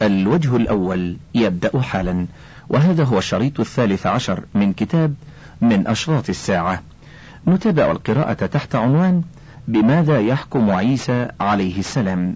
الوجه الأول يبدأ حالا، وهذا هو الشريط 13 من كتاب من أشراط الساعة. نتابع القراءة تحت عنوان بماذا يحكم عيسى عليه السلام.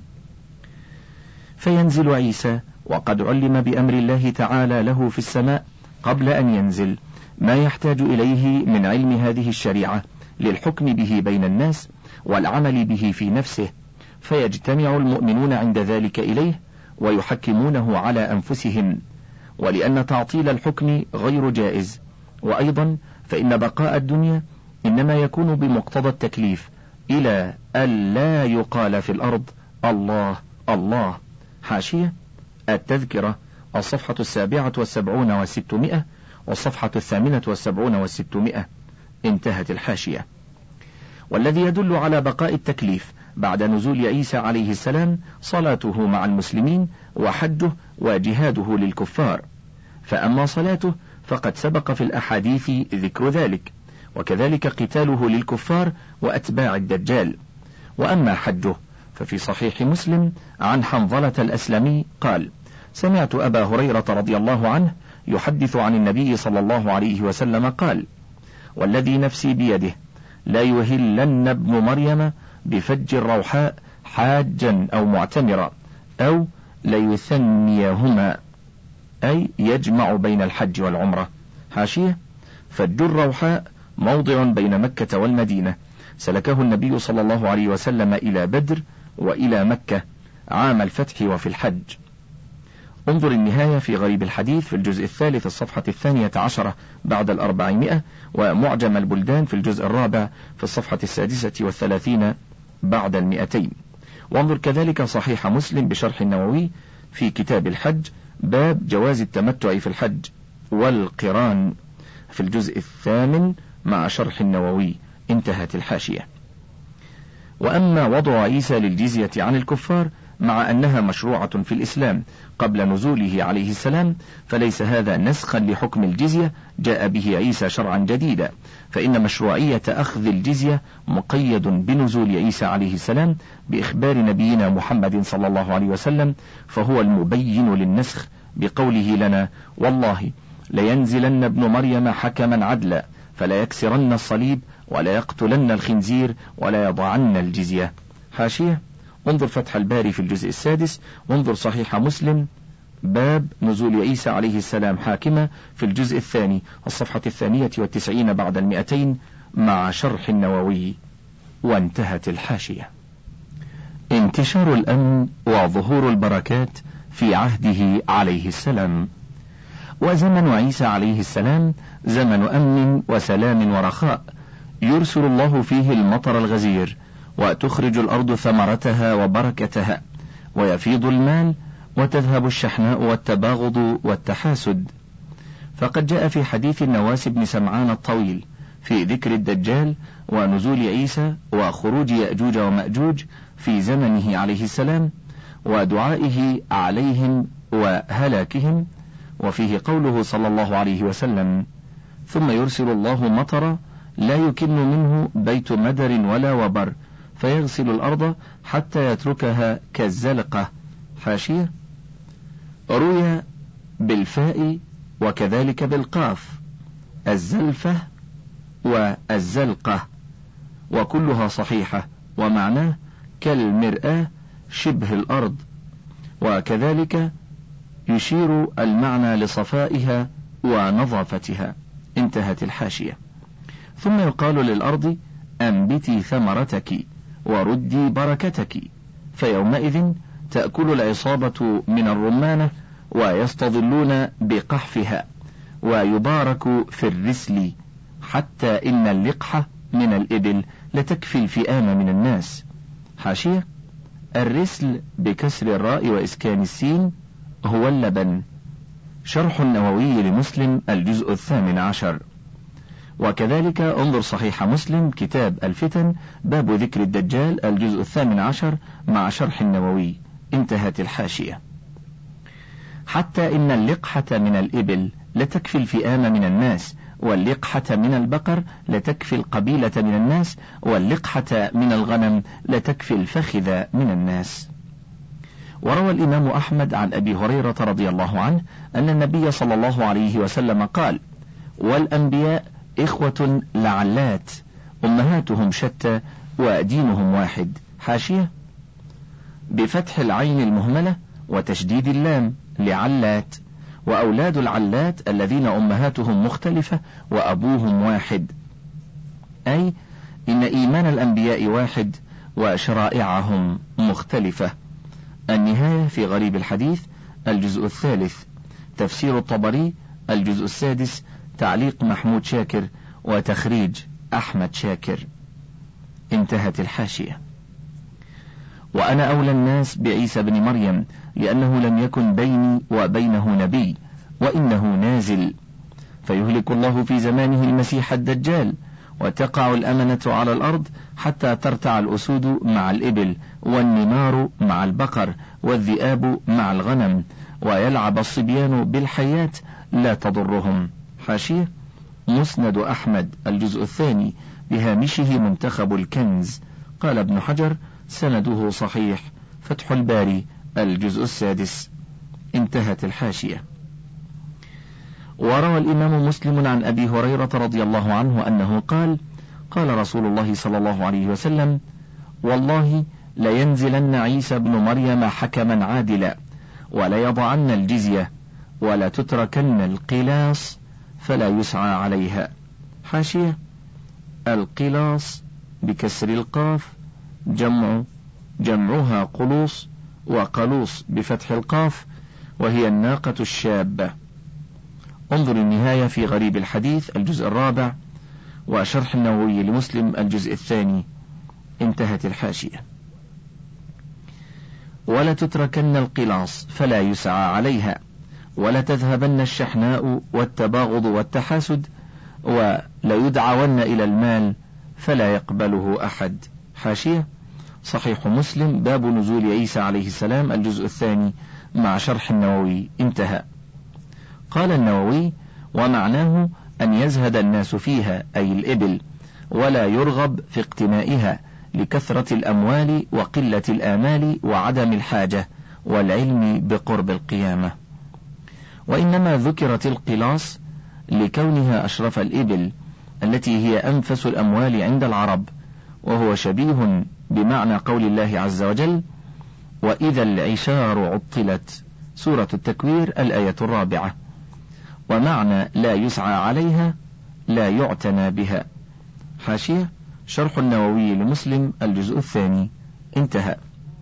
فينزل عيسى وقد علم بأمر الله تعالى له في السماء قبل أن ينزل ما يحتاج إليه من علم هذه الشريعة للحكم به بين الناس والعمل به في نفسه، فيجتمع المؤمنون عند ذلك إليه ويحكمونه على أنفسهم، ولأن تعطيل الحكم غير جائز، وأيضا فإن بقاء الدنيا إنما يكون بمقتضى التكليف إلى ألا يقال في الأرض الله الله. حاشية التذكرة الصفحة 77 و600 والصفحة 78 و600. انتهت الحاشية. والذي يدل على بقاء التكليف بعد نزول عيسى عليه السلام صلاته مع المسلمين وحجه وجهاده للكفار، فأما صلاته فقد سبق في الأحاديث ذكر ذلك، وكذلك قتاله للكفار وأتباع الدجال. وأما حجه ففي صحيح مسلم عن حنظلة الأسلمي قال: سمعت أبا هريرة رضي الله عنه يحدث عن النبي صلى الله عليه وسلم قال: والذي نفسي بيده لا يهلن ابن مريم بفج الروحاء حاجا أو معتمرا، أو ليثنيهما، أي يجمع بين الحج والعمرة. حاشية فج الروحاء موضع بين مكة والمدينة، سلكه النبي صلى الله عليه وسلم إلى بدر وإلى مكة عام الفتح وفي الحج. انظر النهاية في غريب الحديث في الجزء الثالث الصفحة 12 بعد 400، ومعجم البلدان في الجزء الرابع في الصفحة 36 بعد 200. وانظر كذلك صحيح مسلم بشرح النووي في كتاب الحج باب جواز التمتع في الحج والقران في الجزء 8 مع شرح النووي. انتهت الحاشية. وأما وضع عيسى للجزية عن الكفار مع أنها مشروعة في الإسلام قبل نزوله عليه السلام، فليس هذا نسخا لحكم الجزية جاء به عيسى شرعا جديدا، فإن مشروعية أخذ الجزية مقيد بنزول عيسى عليه السلام بإخبار نبينا محمد صلى الله عليه وسلم، فهو المبين للنسخ بقوله لنا: والله لينزلن ابن مريم حكما عدلا فلا يكسرن الصليب ولا يقتلن الخنزير ولا يضعن الجزية. حاشية انظر فتح الباري في الجزء السادس، وانظر صحيح مسلم باب نزول عيسى عليه السلام حاكمة في الجزء الثاني الصفحة 92 بعد 200 مع شرح النووي. وانتهت الحاشية. انتشار الأمن وظهور البركات في عهده عليه السلام. وزمن عيسى عليه السلام زمن أمن وسلام ورخاء، يرسل الله فيه المطر الغزير، وتخرج الأرض ثمرتها وبركتها، ويفيض المال، وتذهب الشحناء والتباغض والتحاسد. فقد جاء في حديث النواس بن سمعان الطويل في ذكر الدجال ونزول عيسى وخروج يأجوج ومأجوج في زمنه عليه السلام ودعائه عليهم وهلاكهم، وفيه قوله صلى الله عليه وسلم: ثم يرسل الله مطر لا يكن منه بيت مدر ولا وبر فيغسل الأرض حتى يتركها كالزلقة. حاشية روي بالفاء وكذلك بالقاف الزلفة والزلقة، وكلها صحيحة، ومعناه كالمرآة شبه الأرض، وكذلك يشير المعنى لصفائها ونظافتها. انتهت الحاشية. ثم يقال للأرض: أنبتي ثمرتك وردي بركتك، فيومئذ تأكل العصابة من الرمانة ويستظلون بقحفها، ويبارك في الرسل، حتى إن اللقحة من الإبل لتكفي الفئام من الناس. حاشية الرسل بكسر الراء وإسكان السين هو اللبن. شرح النووي لمسلم الجزء 18. وكذلك انظر صحيح مسلم كتاب الفتن باب ذكر الدجال الجزء 18 مع شرح النووي. انتهت الحاشية. حتى إن اللقحة من الإبل لتكفي الفئام من الناس، واللقحة من البقر لتكفي القبيلة من الناس، واللقحة من الغنم لتكفي الفخذ من الناس. وروى الإمام أحمد عن أبي هريرة رضي الله عنه أن النبي صلى الله عليه وسلم قال: والأنبياء إخوة لعلات أمهاتهم شتى ودينهم واحد. حاشية: بفتح العين المهملة وتشديد اللام لعلات، وأولاد العلات الذين أمهاتهم مختلفة وأبوهم واحد، أي إن إيمان الأنبياء واحد وشرائعهم مختلفة. النهاية في غريب الحديث الجزء الثالث، تفسير الطبري الجزء السادس، تعليق محمود شاكر وتخريج أحمد شاكر. انتهت الحاشية. وأنا أولى الناس بعيسى بن مريم لأنه لم يكن بيني وبينه نبي وإنه نازل، فيهلك الله في زمانه المسيح الدجال، وتقع الأمنة على الأرض حتى ترتع الأسود مع الإبل، والنمار مع البقر، والذئاب مع الغنم، ويلعب الصبيان بالحيات لا تضرهم. حاشية: مسند أحمد الجزء الثاني بهامشه منتخب الكنز. قال ابن حجر: سنده صحيح. فتح الباري الجزء السادس. انتهت الحاشية. وروى الإمام مسلم عن أبي هريرة رضي الله عنه أنه قال: قال رسول الله صلى الله عليه وسلم: والله لينزلن عيسى بن مريم حكما عادلا، وليضعن الجزية، ولا تتركن القلاص فلا يسعى عليها. حاشية: القلاص بكسر القاف جمعها قلوص، وقلوص بفتح القاف، وهي الناقة الشابة. انظر النهاية في غريب الحديث الجزء الرابع، وشرح النووي لمسلم الجزء الثاني. انتهت الحاشية. ولا تتركن القلاص فلا يسعى عليها، ولا تذهبن الشحناء والتباغض والتحاسد، وليدعون إلى المال فلا يقبله أحد. حاشية: صحيح مسلم باب نزول عيسى عليه السلام الجزء الثاني مع شرح النووي. انتهى. قال النووي: ومعناه أن يزهد الناس فيها أي الإبل، ولا يرغب في اقتنائها لكثرة الأموال وقلة الآمال وعدم الحاجة والعلم بقرب القيامة. وإنما ذكرت القلاص لكونها أشرف الإبل التي هي أنفس الأموال عند العرب، وهو شبيه بمعنى قول الله عز وجل: وإذا العشار عطلت، سورة التكوير الآية 4. ومعنى لا يسعى عليها لا يعتنى بها. حاشية: شرح النووي لمسلم الجزء الثاني. انتهى.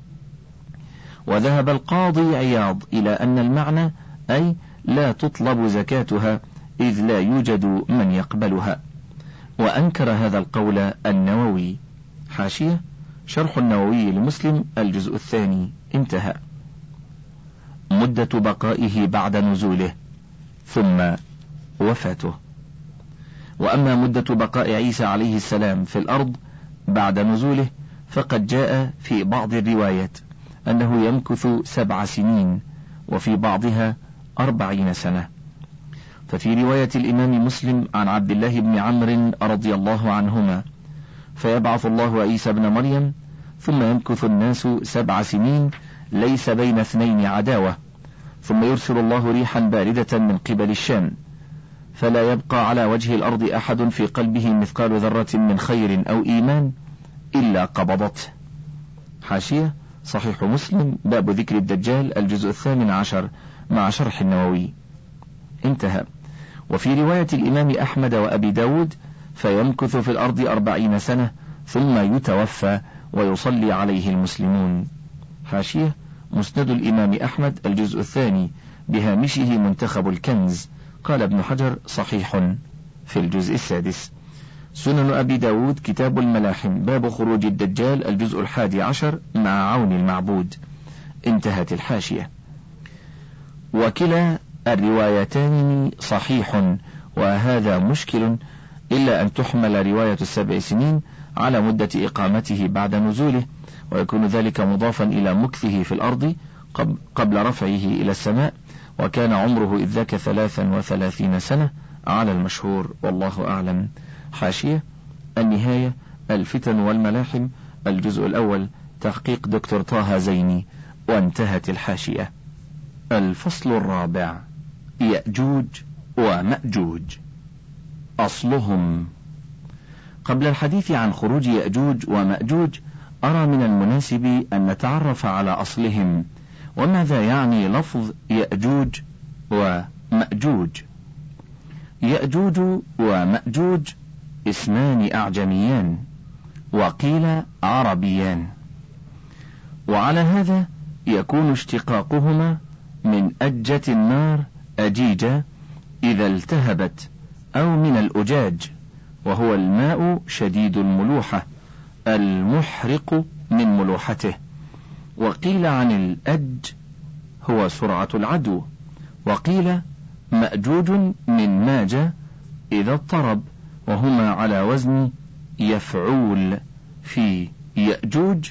وذهب القاضي عياض إلى أن المعنى أي لا تطلب زكاتها إذ لا يوجد من يقبلها، وأنكر هذا القول النووي. حاشية: شرح النووي لمسلم الجزء الثاني. انتهى. مدة بقائه بعد نزوله ثم وفاته. وأما مدة بقاء عيسى عليه السلام في الأرض بعد نزوله فقد جاء في بعض الروايات أنه يمكث 7 سنين، وفي بعضها 40 سنة. ففي رواية الإمام مسلم عن عبد الله بن عمرو رضي الله عنهما: فيبعث الله عيسى بن مريم ثم يمكث الناس 7 سنين ليس بين اثنين عداوة، ثم يرسل الله ريحا باردة من قبل الشام، فلا يبقى على وجه الأرض أحد في قلبه مثقال ذرة من خير أو إيمان إلا قبضته. حاشية: صحيح مسلم باب ذكر الدجال الجزء 18 مع شرح النووي. انتهى. وفي رواية الإمام أحمد وأبي داود: فيمكث في الأرض 40 سنة ثم يتوفى ويصلي عليه المسلمون. حاشية: مسند الإمام أحمد الجزء الثاني بهامشه منتخب الكنز. قال ابن حجر: صحيح في الجزء السادس. سنن أبي داود كتاب الملاحم باب خروج الدجال الجزء 11 مع عون المعبود. انتهت الحاشية. وكلا الروايتان صحيح، وهذا مشكل، إلا أن تحمل رواية 7 سنين على مدة إقامته بعد نزوله، ويكون ذلك مضافا إلى مكثه في الأرض قبل رفعه إلى السماء، وكان عمره إذ ذاك 33 سنة على المشهور، والله أعلم. حاشية: النهاية الفتن والملاحم الجزء الأول، تحقيق دكتور طه زيني، وانتهت الحاشية. الفصل الرابع: يأجوج ومأجوج. أصلهم. قبل الحديث عن خروج يأجوج ومأجوج أرى من المناسب أن نتعرف على أصلهم، وماذا يعني لفظ يأجوج ومأجوج. يأجوج ومأجوج اسمان أعجميان، وقيل عربيان، وعلى هذا يكون اشتقاقهما من أجة النار أجيجة إذا التهبت، أو من الأجاج وهو الماء شديد الملوحة المحرق من ملوحته. وقيل عن الأج هو سرعة العدو. وقيل مأجوج من ماج إذا اضطرب، وهما على وزن يفعول في يأجوج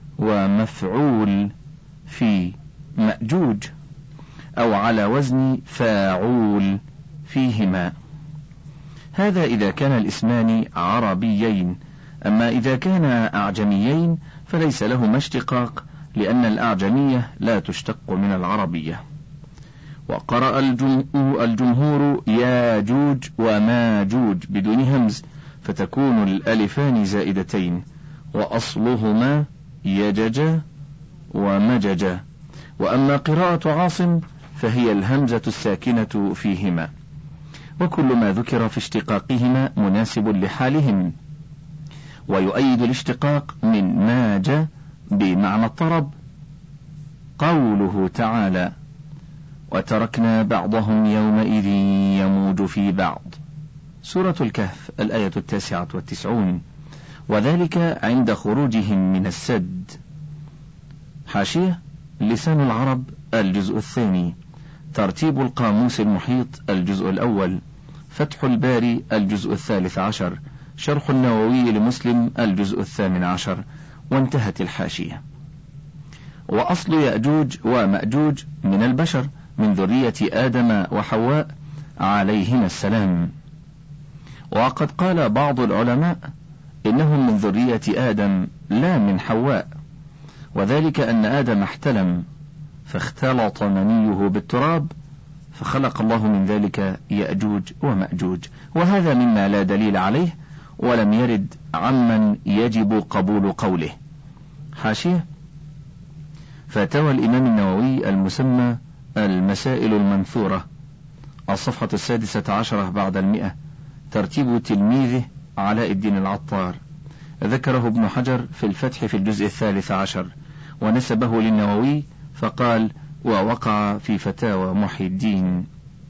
ومفعول في مأجوج، أو على وزن فاعول فيهما. هذا إذا كان الاسمان عربيين، أما إذا كان أعجميين فليس لهما اشتقاق، لأن الأعجمية لا تشتق من العربية. وقرأ الجمهور ياجوج وماجوج بدون همز، فتكون الألفان زائدتين، وأصلهما يجج ومجج. وأما قراءة عاصم فهي الهمزة الساكنة فيهما. وكل ما ذكر في اشتقاقهما مناسب لحالهم. ويؤيد الاشتقاق من ماج بمعنى الطرب قوله تعالى: وتركنا بعضهم يومئذ يموج في بعض، سورة الكهف الآية 99، وذلك عند خروجهم من السد. حاشية: لسان العرب الجزء الثاني، ترتيب القاموس المحيط الجزء الأول، فتح الباري الجزء 13، شرح النووي لمسلم الجزء 18، وانتهت الحاشية. وأصل يأجوج ومأجوج من البشر من ذرية آدم وحواء عليهما السلام. وقد قال بعض العلماء إنهم من ذرية آدم لا من حواء، وذلك أن آدم احتلم فاختلط منيه بالتراب، فخلق الله من ذلك يأجوج ومأجوج، وهذا مما لا دليل عليه ولم يرد عمن يجب قبول قوله. حاشية: فتوى الإمام النووي المسمى المسائل المنثورة، الصفحة 16 بعد 100، ترتيب تلميذه علاء الدين العطار، ذكره ابن حجر في الفتح في الجزء 13، ونسبه للنووي فقال: ووقع في فتاوى محي الدين.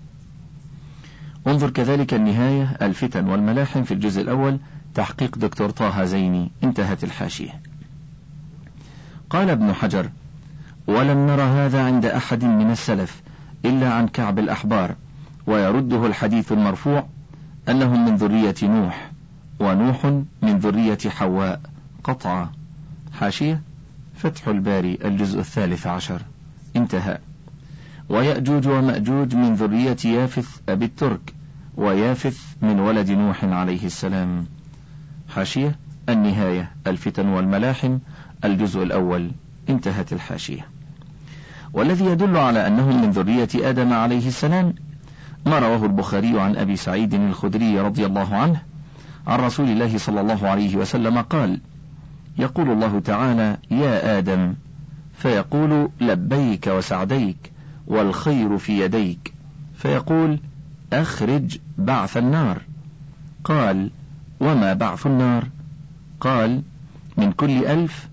انظر كذلك النهاية الفتن والملاحم في الجزء الأول، تحقيق دكتور طه زيني، انتهت الحاشية. قال ابن حجر: ولم نر هذا عند أحد من السلف إلا عن كعب الأحبار، ويرده الحديث المرفوع أنهم من ذرية نوح، ونوح من ذرية حواء قطعا. حاشية: فتح الباري الجزء 13، انتهى. ويأجوج ومأجوج من ذرية يافث أبي الترك، ويافث من ولد نوح عليه السلام. حاشية: النهاية الفتن والملاحم الجزء الأول، انتهت الحاشية. والذي يدل على أنهم من ذرية آدم عليه السلام ما رواه البخاري عن أبي سعيد الخدري رضي الله عنه عن رسول الله صلى الله عليه وسلم قال: يقول الله تعالى: يا آدم، فيقول: لبيك وسعديك والخير في يديك، فيقول: أخرج بعث النار. قال: وما بعث النار؟ قال: من كل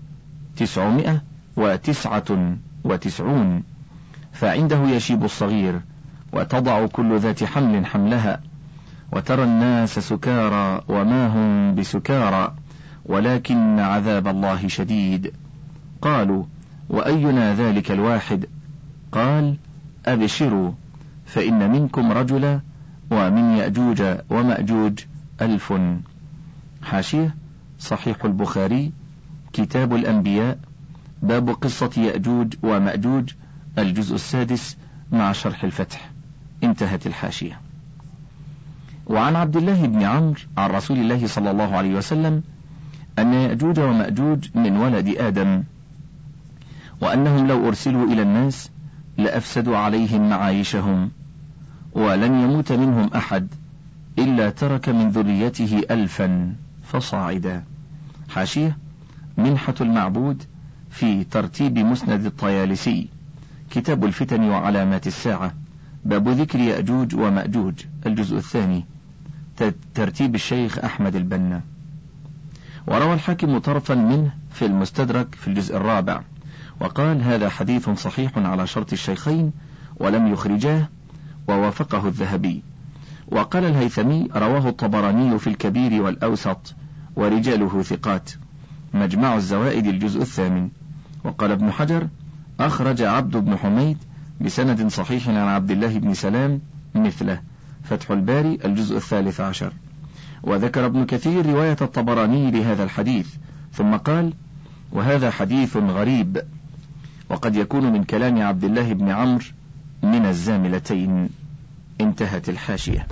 1999، فعنده يشيب الصغير، وتضع كل ذات حمل حملها، وترى الناس سكارى وما هم بسكارى ولكن عذاب الله شديد. قالوا: وأينا ذلك الواحد؟ قال: أبشروا، فإن منكم رجلا، ومن يأجوج ومأجوج 1000. حاشية: صحيح البخاري، كتاب الأنبياء، باب قصة يأجوج ومأجوج، الجزء 6 مع شرح الفتح، انتهت الحاشية. وعن عبد الله بن عمرو عن رسول الله صلى الله عليه وسلم أن يأجوج ومأجوج من ولد آدم، وأنهم لو أرسلوا إلى الناس لأفسدوا عليهم معايشهم، ولن يموت منهم أحد إلا ترك من ذريته 1000 فصاعدا. حاشية: منحة المعبود في ترتيب مسند الطيالسي، كتاب الفتن وعلامات الساعة، باب ذكر يأجوج ومأجوج، الجزء الثاني، ترتيب الشيخ أحمد البنا. وروى الحاكم طرفا منه في المستدرك في الجزء الرابع، وقال: هذا حديث صحيح على شرط الشيخين ولم يخرجاه، ووافقه الذهبي. وقال الهيثمي: رواه الطبراني في الكبير والأوسط ورجاله ثقات، مجمع الزوائد الجزء الثامن. وقال ابن حجر: أخرج عبد بن حميد بسند صحيح عن عبد الله بن سلام مثله، فتح الباري الجزء 13. وذكر ابن كثير رواية الطبراني لهذا الحديث، ثم قال: وهذا حديث غريب، وقد يكون من كلام عبد الله بن عمرو من الزاملتين. انتهت الحاشية.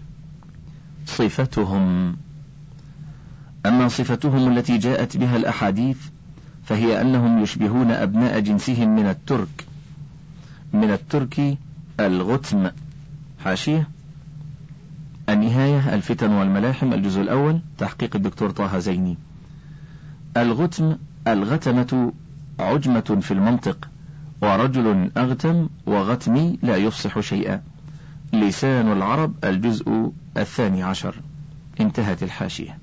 صفتهم. أما صفتهم التي جاءت بها الأحاديث فهي أنهم يشبهون أبناء جنسهم من الترك الغتم. حاشية: النهاية الفتن والملاحم، الجزء الأول، تحقيق الدكتور طه زيني. الغتم الغتمة عجمة في المنطق، ورجل أغتم وغتمي لا يفصح شيئا. لسان العرب الجزء 12. انتهت الحاشية.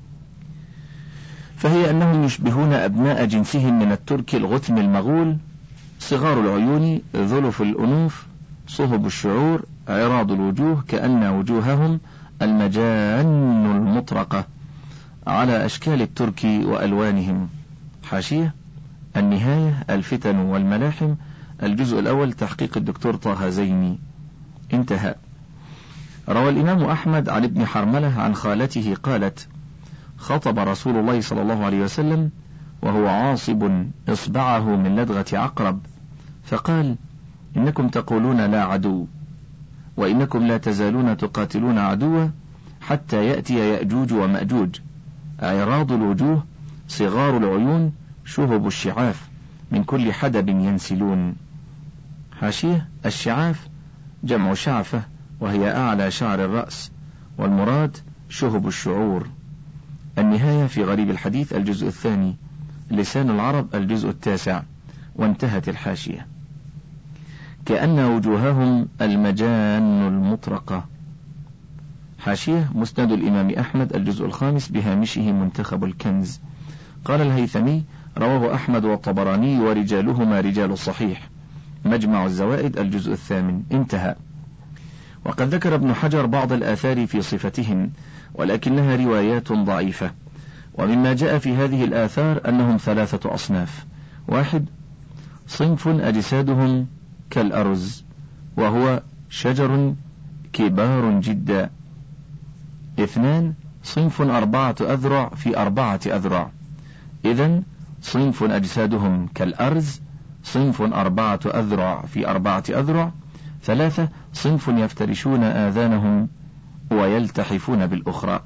فهي أنهم يشبهون أبناء جنسهم من الترك الغتم المغول، صغار العيون، ذلف الأنوف، صهب الشعور، عراض الوجوه، كأن وجوههم المجان المطرقة على أشكال الترك وألوانهم. حاشية: النهاية الفتن والملاحم، الجزء الأول، تحقيق الدكتور طه زيني. انتهى. روى الإمام أحمد عن ابن حرملة عن خالته قالت: خطب رسول الله صلى الله عليه وسلم وهو عاصب إصبعه من لدغة عقرب، فقال: إنكم تقولون لا عدو، وإنكم لا تزالون تقاتلون عدوا حتى يأتي يأجوج ومأجوج، عراض الوجوه، صغار العيون، شهب الشعاف، من كل حدب ينسلون. حاشية: الشعاف جمع شعفة، وهي أعلى شعر الرأس، والمراد شهب الشعور. النهاية في غريب الحديث الجزء الثاني، لسان العرب الجزء 9. وانتهت الحاشية. كأن وجوههم المجان المطرقة. حاشية: مسند الإمام أحمد الجزء 5 بهامشه منتخب الكنز. قال الهيثمي: رواه أحمد والطبراني ورجالهما رجال الصحيح، مجمع الزوائد الجزء 8. انتهى. وقد ذكر ابن حجر بعض الآثار في صفتهم، ولكنها روايات ضعيفة. ومما جاء في هذه الآثار أنهم 3 أصناف: 1. صنف أجسادهم كالأرز، وهو شجر كبار جدا. 2. صنف 4 أذرع في 4 أذرع، إذن صنف أجسادهم كالأرز، صنف 4 أذرع في 4 أذرع. 3. صنف يفترشون آذانهم ويلتحفون بالأخرى.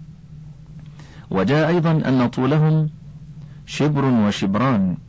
وجاء أيضا أن طولهم شبر وشبران،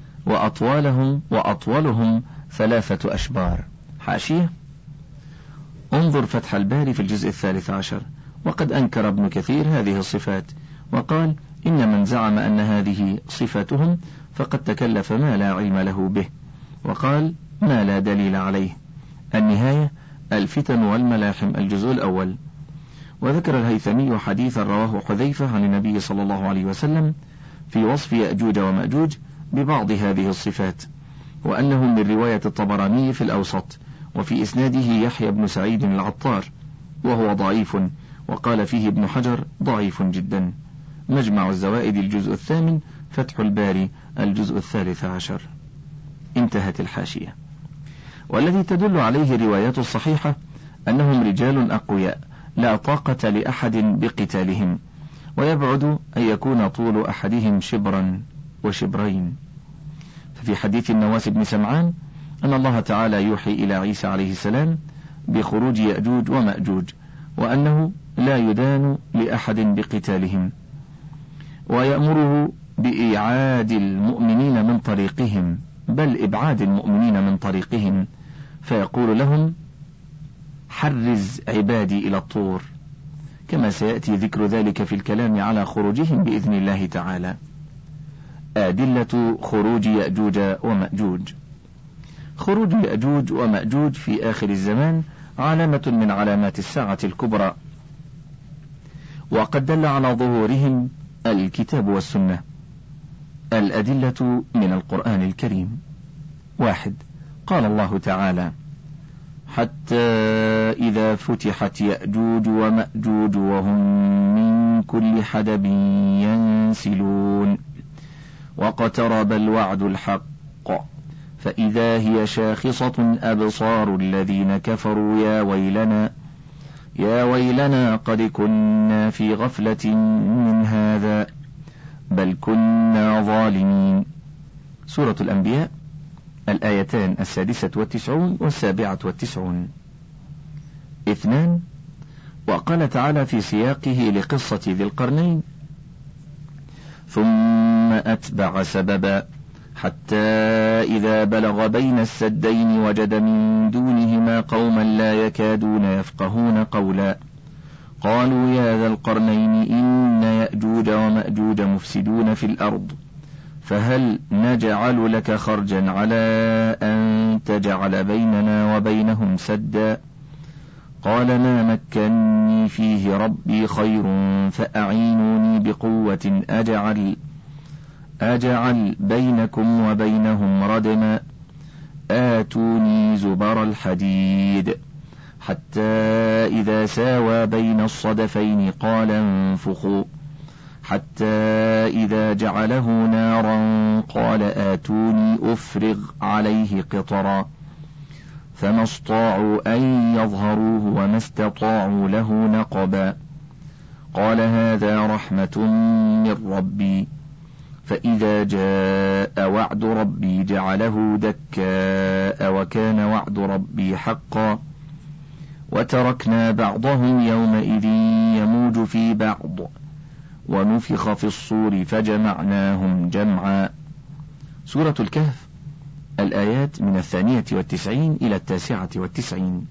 وأطولهم 3 أشبار. حاشية: انظر فتح الباري في الجزء 13. وقد أنكر ابن كثير هذه الصفات، وقال: إن من زعم أن هذه صفاتهم فقد تكلف ما لا علم له به، وقال ما لا دليل عليه. النهاية الفتن والملاحم الجزء الأول. وذكر الهيثمي حديثا رواه حذيفة عن النبي صلى الله عليه وسلم في وصف يأجوج ومأجوج ببعض هذه الصفات، وأنه من رواية الطبراني في الأوسط، وفي إسناده يحيى بن سعيد العطار، وهو ضعيف، وقال فيه ابن حجر ضعيف جدا. مجمع الزوائد الجزء 8، فتح الباري الجزء 13. انتهت الحاشية. والذي تدل عليه الروايات الصحيحة أنهم رجال أقوياء لا طاقة لأحد بقتالهم، ويبعد أن يكون طول أحدهم شبرا وشبرين. ففي حديث النواس بن سمعان أن الله تعالى يوحي إلى عيسى عليه السلام بخروج يأجوج ومأجوج، وأنه لا يدان لأحد بقتالهم، ويأمره بإيعاد المؤمنين من طريقهم بل إبعاد المؤمنين من طريقهم، فيقول لهم: حرز عبادي إلى الطور، كما سيأتي ذكر ذلك في الكلام على خروجهم بإذن الله تعالى. أدلة خروج يأجوج ومأجوج. خروج يأجوج ومأجوج في آخر الزمان علامة من علامات الساعة الكبرى، وقد دل على ظهورهم الكتاب والسنة. الأدلة من القرآن الكريم: 1. قال الله تعالى: حتى إذا فتحت يأجوج ومأجوج وهم من كل حدب ينسلون واقترب الوعد الحق فإذا هي شاخصة أبصار الذين كفروا يا ويلنا قد كنا في غفلة من هذا بل كنا ظالمين. سورة الأنبياء، الآيتان 96 و97. 2. وقال تعالى في سياقه لقصة ذي القرنين: ثم أتبع سببا حتى إذا بلغ بين السدين وجد من دونهما قوما لا يكادون يفقهون قولا قالوا يا ذا القرنين إن يأجوج ومأجوج مفسدون في الأرض فهل نجعل لك خرجا على أن تجعل بيننا وبينهم سدا قال ما مكني فيه ربي خير فأعينوني بقوة أجعل بينكم وبينهم ردما آتوني زبر الحديد حتى إذا ساوى بين الصدفين قال انفخوا حتى إذا جعله نارا قال آتوني أفرغ عليه قطرا فما استطاعوا أن يظهروه وما استطاعوا له نقبا قال هذا رحمة من ربي فإذا جاء وعد ربي جعله دكاء وكان وعد ربي حقا وتركنا بعضهم يومئذ يموج في بعض ونفخ في الصور فجمعناهم جمعا. سورة الكهف، الآيات من 92 إلى 99.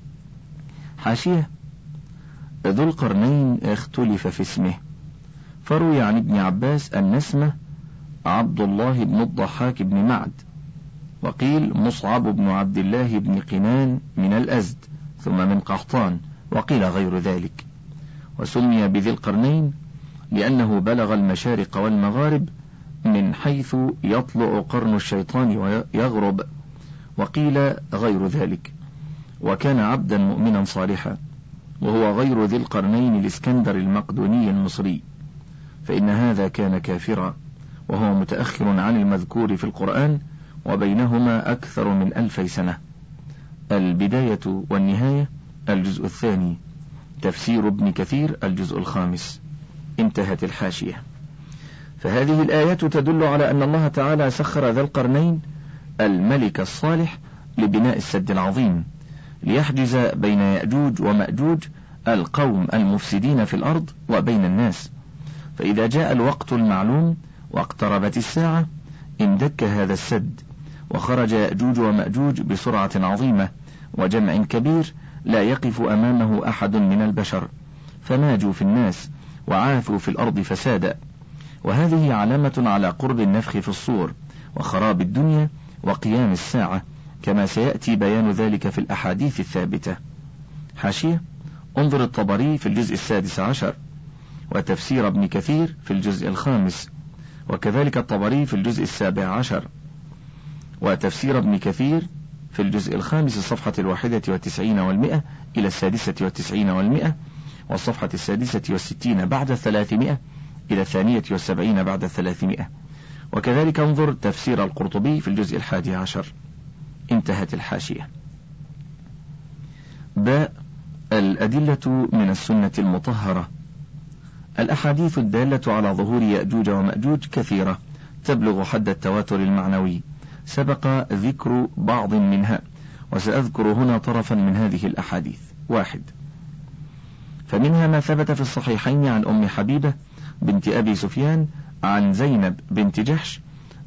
حاشية: ذو القرنين اختلف في اسمه، فروي عن ابن عباس أن اسمه عبد الله بن الضحاك بن معد، وقيل مصعب بن عبد الله بن قنان من الأزد ثم من قحطان، وقيل غير ذلك. وسمي بذي القرنين لأنه بلغ المشارق والمغارب من حيث يطلع قرن الشيطان ويغرب، وقيل غير ذلك. وكان عبدا مؤمنا صالحا، وهو غير ذي القرنين الإسكندر المقدوني المصري، فإن هذا كان كافرا، وهو متأخر عن المذكور في القرآن، وبينهما أكثر من 1000 سنة. البداية والنهاية، الجزء الثاني. تفسير ابن كثير، الجزء 5. انتهت الحاشية. فهذه الآيات تدل على أن الله تعالى سخر ذا القرنين الملك الصالح لبناء السد العظيم، ليحجز بين يأجوج ومأجوج القوم المفسدين في الأرض وبين الناس. فإذا جاء الوقت المعلوم واقتربت الساعة اندك هذا السد، وخرج يأجوج ومأجوج بسرعة عظيمة وجمع كبير لا يقف أمامه أحد من البشر، فماجوا في الناس وعاثوا في الأرض فسادا. وهذه علامة على قرب النفخ في الصور وخراب الدنيا وقيام الساعة، كما سيأتي بيان ذلك في الأحاديث الثابتة. حاشية: انظر الطبري في الجزء 16، وتفسير ابن كثير في الجزء 5، وكذلك الطبري في الجزء 17، وتفسير ابن كثير في الجزء 5 صفحة 91 و100 إلى 96 و100، والصفحة 66 بعد 300 إلى 72 بعد 300، وكذلك انظر تفسير القرطبي في الجزء 11. انتهت الحاشية. باء الأدلة من السنة المطهرة. الأحاديث الدالة على ظهور يأجوج ومأجوج كثيرة تبلغ حد التواتر المعنوي، سبق ذكر بعض منها، وسأذكر هنا طرفا من هذه الأحاديث. 1. فمنها ما ثبت في الصحيحين عن أم حبيبة بنت أبي سفيان عن زينب بنت جحش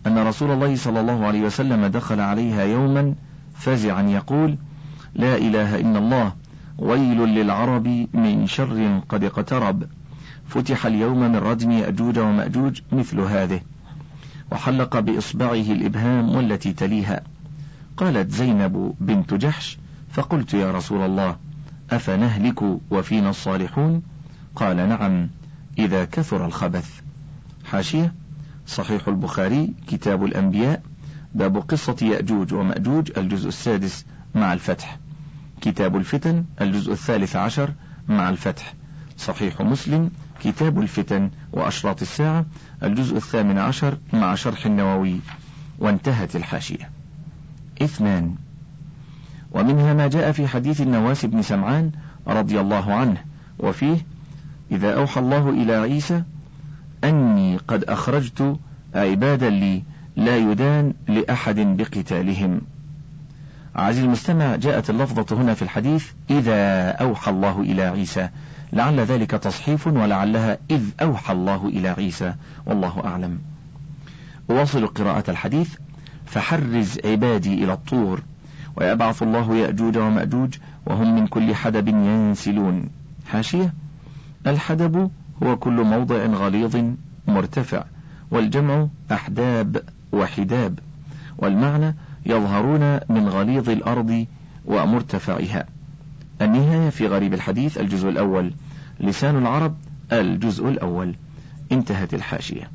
أن رسول الله صلى الله عليه وسلم دخل عليها يوما فزعا يقول: لا إله إلا الله، ويل للعرب من شر قد اقترب، فتح اليوم من ردم يأجوج ومأجوج مثل هذه، وحلق بإصبعه الإبهام والتي تليها. قالت زينب بنت جحش: فقلت يا رسول الله أفنهلك وفينا الصالحون؟ قال: نعم إذا كثر الخبث. حاشية: صحيح البخاري كتاب الأنبياء، باب قصة يأجوج ومأجوج الجزء 6 مع الفتح، كتاب الفتن الجزء 13 مع الفتح، صحيح مسلم كتاب الفتن وأشراط الساعة الجزء 18 مع شرح النووي. وانتهت الحاشية. 2. ومنها ما جاء في حديث النواس بن سمعان رضي الله عنه، وفيه: إذا أوحى الله إلى عيسى أني قد أخرجت عبادا لي لا يدان لأحد بقتالهم. عزيزي المستمع، جاءت اللفظة هنا في الحديث إذا أوحى الله إلى عيسى، لعل ذلك تصحيف ولعلها إذ أوحى الله إلى عيسى، والله أعلم. أواصل قراءة الحديث: فحرز عبادي إلى الطور، ويبعث الله يأجوج ومأجوج وهم من كل حدب ينسلون. حاشية: الحدب هو كل موضع غليظ مرتفع، والجمع أحداب وحداب، والمعنى يظهرون من غليظ الأرض ومرتفعها. النهاية في غريب الحديث الجزء الأول، لسان العرب الجزء الأول. انتهت الحاشية.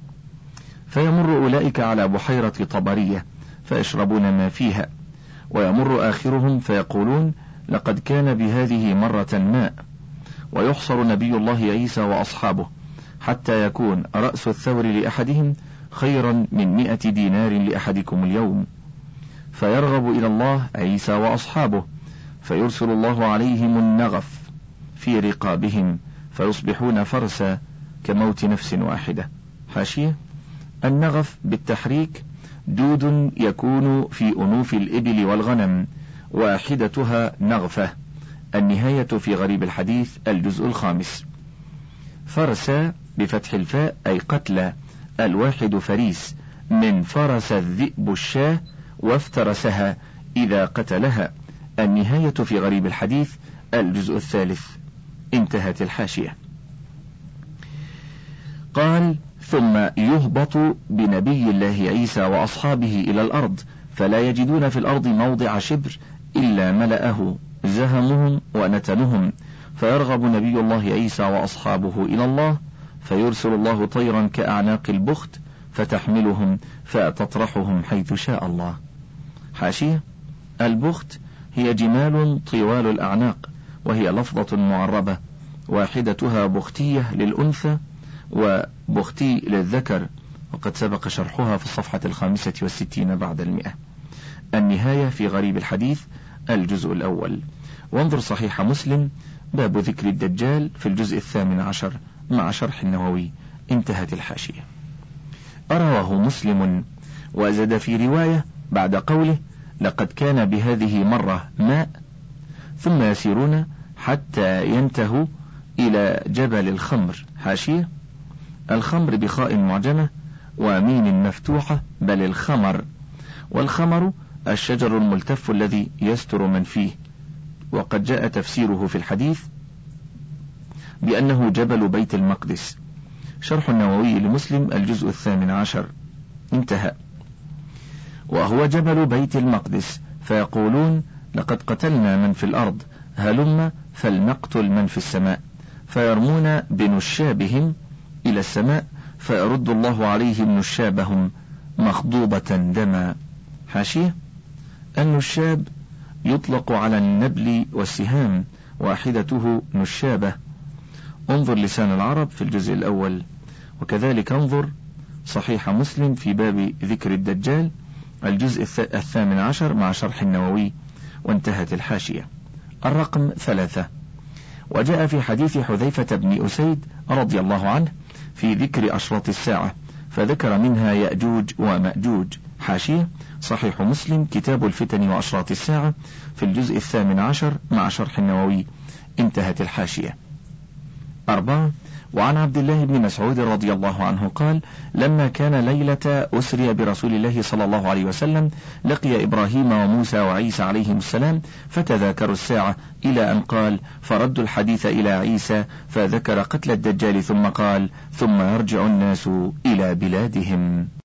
فيمر أولئك على بحيرة طبرية فيشربون ما فيها، ويمر آخرهم فيقولون: لقد كان بهذه مرة ماء. ويحصر نبي الله عيسى وأصحابه حتى يكون رأس الثور لأحدهم خيرا من 100 دينار لأحدكم اليوم، فيرغب إلى الله عيسى وأصحابه، فيرسل الله عليهم النغف في رقابهم فيصبحون فرسا كموت نفس واحدة. حاشية: النغف بالتحريك دود يكون في أنوف الإبل والغنم، واحدتها نغفة. النهاية في غريب الحديث الجزء 5. فرسا بفتح الفاء أي قتلى، الواحد فريس، من فرس الذئب الشاة وافترسها إذا قتلها. النهاية في غريب الحديث الجزء 3. انتهت الحاشية. قال: ثم يهبط بنبي الله عيسى وأصحابه إلى الأرض، فلا يجدون في الأرض موضع شبر إلا ملأه زهمهم ونتنهم، فيرغب نبي الله عيسى وأصحابه إلى الله، فيرسل الله طيرا كأعناق البخت فتحملهم فتطرحهم حيث شاء الله. حاشية: البخت هي جمال طوال الأعناق، وهي لفظة معربة، واحدتها بختية للأنثى وبختي للذكر، وقد سبق شرحها في الصفحة 65 بعد 100. النهاية في غريب الحديث الجزء الأول. وانظر صحيح مسلم باب ذكر الدجال في الجزء 18 مع شرح النووي. انتهت الحاشية. رواه مسلم وزاد في رواية بعد قوله: لقد كان بهذه مرة ماء، ثم يسيرون حتى ينتهوا إلى جبل الخمر. حاشية: الخمر بخاء معجمة وميم مفتوحة، بل الخمر، والخمر الشجر الملتف الذي يستر من فيه، وقد جاء تفسيره في الحديث بأنه جبل بيت المقدس. شرح النووي لمسلم الجزء 18. انتهى. وهو جبل بيت المقدس، فيقولون: لقد قتلنا من في الأرض، هلم فلنقتل من في السماء، فيرمون بنشابهم إلى السماء، فيرد الله عليهم نشابهم مخضوبة دما. حاشية: النشاب يطلق على النبل والسهام، واحدته نشابة. انظر لسان العرب في الجزء الأول، وكذلك انظر صحيح مسلم في باب ذكر الدجال الجزء 18 مع شرح النووي. وانتهت الحاشية. الرقم 3. وجاء في حديث حذيفة بن أسيد رضي الله عنه في ذكر أشراط الساعة، فذكر منها يأجوج ومأجوج. حاشية: صحيح مسلم كتاب الفتن وأشراط الساعة في الجزء 18 مع شرح النووي. انتهت الحاشية. 4. وعن عبد الله بن مسعود رضي الله عنه قال: لما كان ليلة أسري برسول الله صلى الله عليه وسلم لقي إبراهيم وموسى وعيسى عليهم السلام فتذاكروا الساعة، إلى أن قال: فردوا الحديث إلى عيسى فذكر قتل الدجال ثم قال: ثم يرجع الناس إلى بلادهم.